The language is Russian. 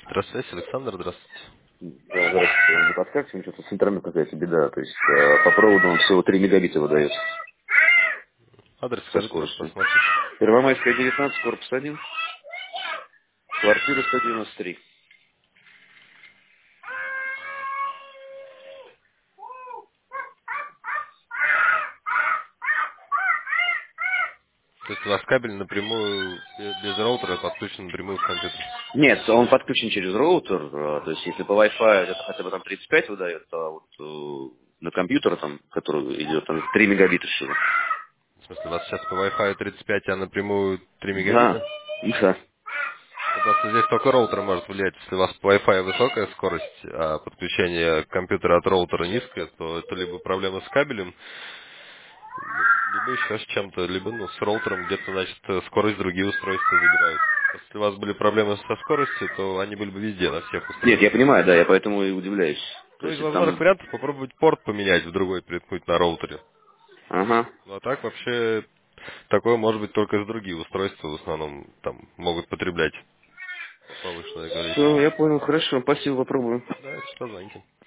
Здравствуйте, Александр, здравствуйте. Да, здравствуйте. Не подскажете, мне что-то с интернетом какая-то беда. То есть по проводу он всего 3 мегабита выдает Адрес со скажите, может, скоростью. посмотрим. Первомайская, 19, корпус 1, квартира 193. То есть у вас кабель напрямую, без роутера подключен напрямую к компьютеру. Нет, он подключен через роутер. То есть если по Wi-Fi это хотя бы там 35 выдает, а вот на компьютер, там, который идет, там 3 мегабита всего. В смысле, у вас сейчас по Wi-Fi 35, а напрямую 3 Да, мегабита? да. Ну, просто здесь только роутер может влиять. Если у вас по Wi-Fi высокая скорость, а подключение компьютера от роутера низкое, то это либо проблема с кабелем, либо еще с чем-то, либо с роутером где-то, значит, скорость другие устройства забирают. Просто если у вас были проблемы со скоростью, то они были бы везде, на всех Нет, я устройствах. понимаю, да, я поэтому и удивляюсь. То Ну, из есть это возможных там... вариантов попробовать порт поменять в другой, приткнуть на роутере. Ага. Ну, а так вообще такое может быть только с другие устройства в основном там могут потреблять повышенное Все, количество. я понял, хорошо, спасибо, попробуем. Да, если что, звоните.